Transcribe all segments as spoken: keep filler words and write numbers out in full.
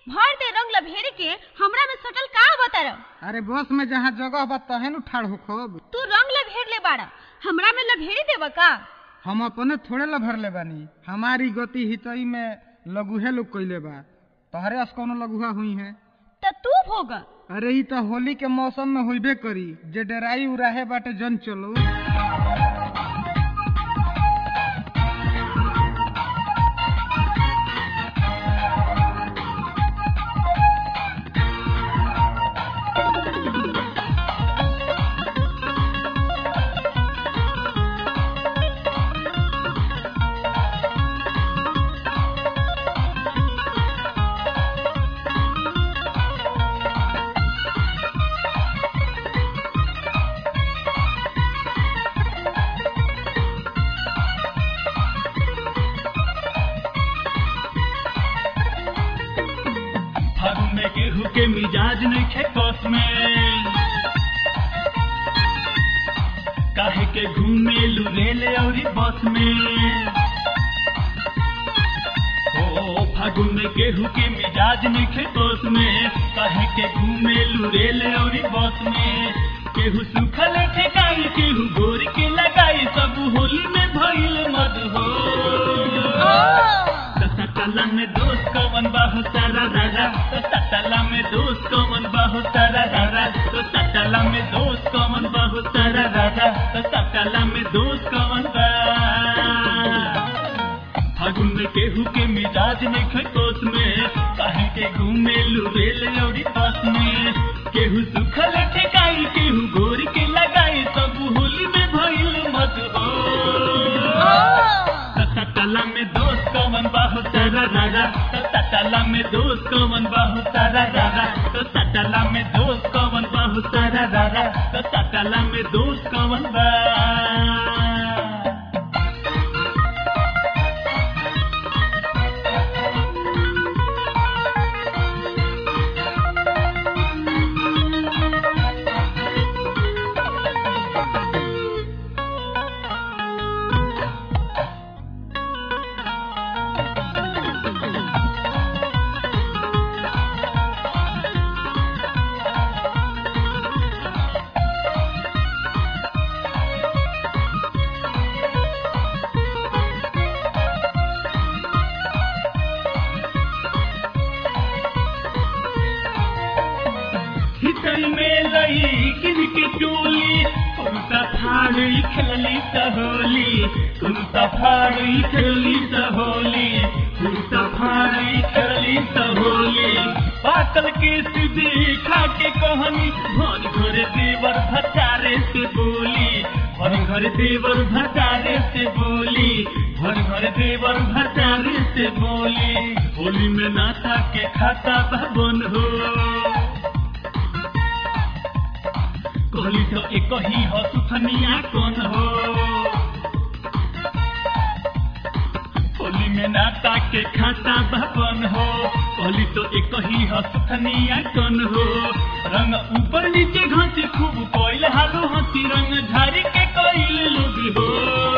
भर दे रंग लभेरी के हमरा में सटल का बतर। अरे बस में जहाँ जगह बा तहे न ठाड़ होखब। तू रंग लभेर ले बाड़ा, हमरा में लभेरी देबा का? हम अपने थोड़े लभर ले बानी, हमारी गति हितई में लघुहे लोग कइले बा, तोहरे अस कौनो लघुहा हुई है त तू भोगा। अरे ई तो होली के मौसम में होइबे करी, जे डराई उराहे बाटे जन चलो। के मिजाज नइखे कस में, काहे के घूमे लुरेले औरी बस में। ओ फागुन में केहू के मिजाज नइखे कस में, काहे के घूमे लुरेले औरी बस में। केहू सुखल ठेकाई, केहू गोर के लगाई, सब होली में भइल मद हो। सटला में दोस्त कवन बाहु सारा रारा, तो सटला में दोस्त कवन बाहु सारा रारा, तो सटला में दोस्त कवन बाहु सारा रारा, तो सटला में दोस्त कवन बा। फागुन में केहू के मिजाज नइखे कोस में, काहे के घूमे लुरेले औरी बस में। केहू सुखल ठेकाई, केहू गोर के लगाई, सब होली में भइल मत हो। सटला में दोस्त कवन बाहु सारा रारा, तो सटला में दोस्त कवन बाहु सारा रारा, तो सटला में दोस्त कवन बाहु सारा रारा, तो सटला में दोस्त कवन बा। फाड़ी खेली सहोली, कुंता फाड़ी खेली सहोली, कुंता फाड़ी खेली सहोली। पाकल के सीधी खाके कहानी, भर घर देवर भटारे से बोली, भर घर देवर भटारे से बोली, भर घर देवर भटारे से बोली। होली में नाता के खाता भवन हो, कहली तो एक ही हो सुथनिया कौन हो। होली में नाता के खाता भवन हो, कहली तो एक ही हो सुथनिया कौन हो। रंग ऊपर नीचे घाटी खूब कोइल हालो हंसी, रंग झाड़ी के कोइल लोग हो।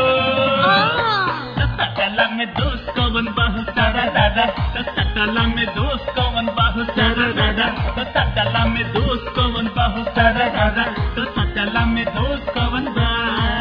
सटला में दोस्त कवन बाहु सारा दादा, तो सटला में दोस्त कवन बाहु सारा दादा, तो सटला में दोस्त कवन बाहु सारा दादा, तो सटला में दोस्त कवन बा।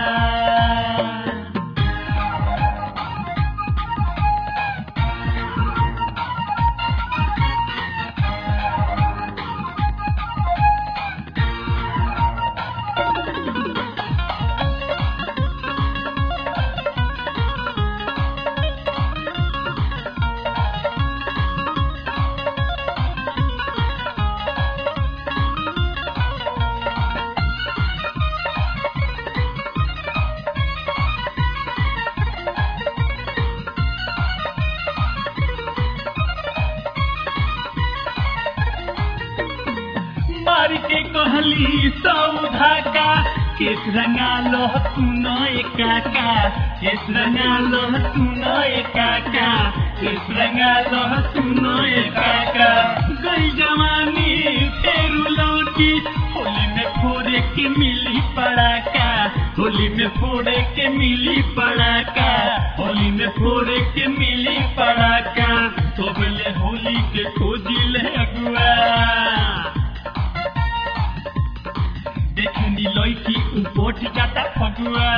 के कहली सौधा का, केस रंगा लो सुनो काका, केस रंगा लो सुनो काका, केस रंगा लो सुनो काका। गई जवानी फेरू लौटी, होली में फोड़े के मिली पड़ाका, होली में फोड़े के मिली पड़ाका, होली में फोड़े के मिली पड़ाका। तो बोले होली के खोजी ले अगुआ देखनी लड़की उपोट जाता फगुआ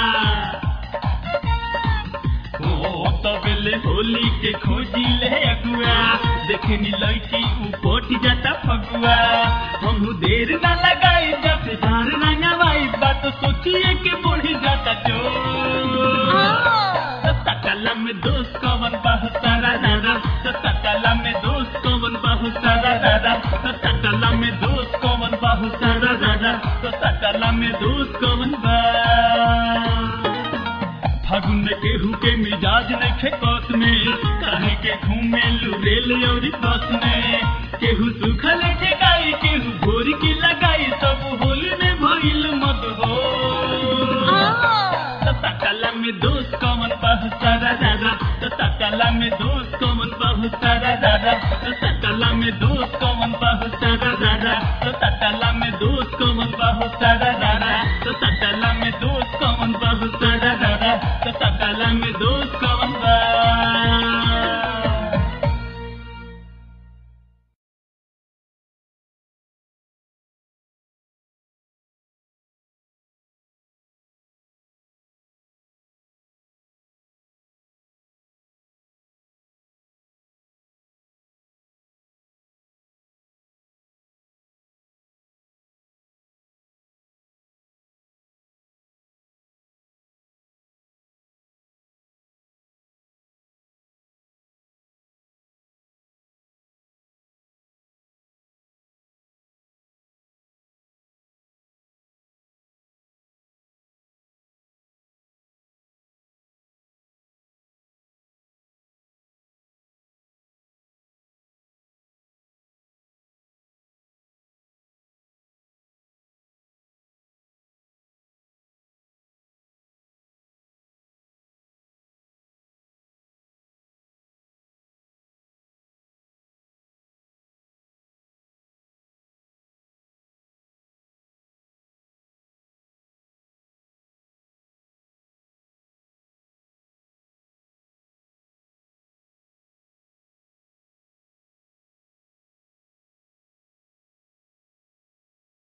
ओ तबेले होली के खोजी ले अगुआ देखनी लड़की उपोट जाता फगुआ हम देर ना लगाई जब धार ना नवाई बात सोचिए के बढ़ी जाता जो सकला में दोस्त कवन बहुत सारा दादा सकला में दोस्त कवन बहुत सारा दादा सकला में दोस्त कवन बहुत सारा दादा सकला में दोस्त कवन बा फागुन में केहू के मिजाज नइखे कस में काहे के घूमे रेल और बस में केहू सुखल ठेकाई केहू भोर की लगाई सब होली में भइल मत हो सकला में दोस्त कवन बहुत सारा दादा सकला में दोस्त कवन बहुत सारा दादा सकला में दोस्त